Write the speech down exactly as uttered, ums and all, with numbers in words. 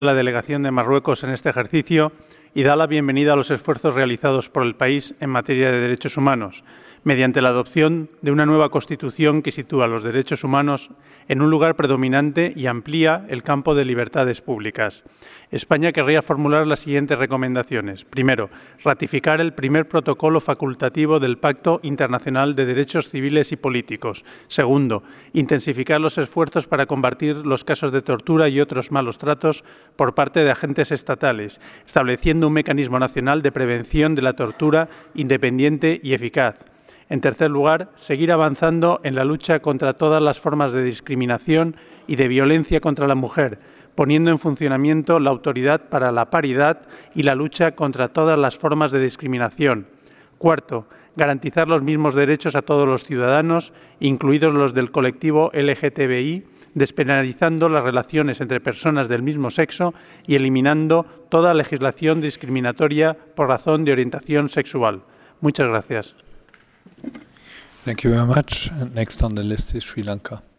la delegación de Marruecos en este ejercicio y da la bienvenida a los esfuerzos realizados por el país en materia de derechos humanos, mediante la adopción de una nueva Constitución que sitúa los derechos humanos en un lugar predominante y amplía el campo de libertades públicas. España querría formular las siguientes recomendaciones. Primero, ratificar el primer protocolo facultativo del Pacto Internacional de Derechos Civiles y Políticos. Segundo, intensificar los esfuerzos para combatir los casos de tortura y otros malos tratos por parte de agentes estatales, estableciendo un mecanismo nacional de prevención de la tortura independiente y eficaz. En tercer lugar, seguir avanzando en la lucha contra todas las formas de discriminación y de violencia contra la mujer, poniendo en funcionamiento la Autoridad para la Paridad y la lucha contra todas las formas de discriminación. Cuarto, garantizar los mismos derechos a todos los ciudadanos, incluidos los del colectivo L G T B I, despenalizando las relaciones entre personas del mismo sexo y eliminando toda legislación discriminatoria por razón de orientación sexual. Muchas gracias. Thank you very much. Next on the list is Sri Lanka.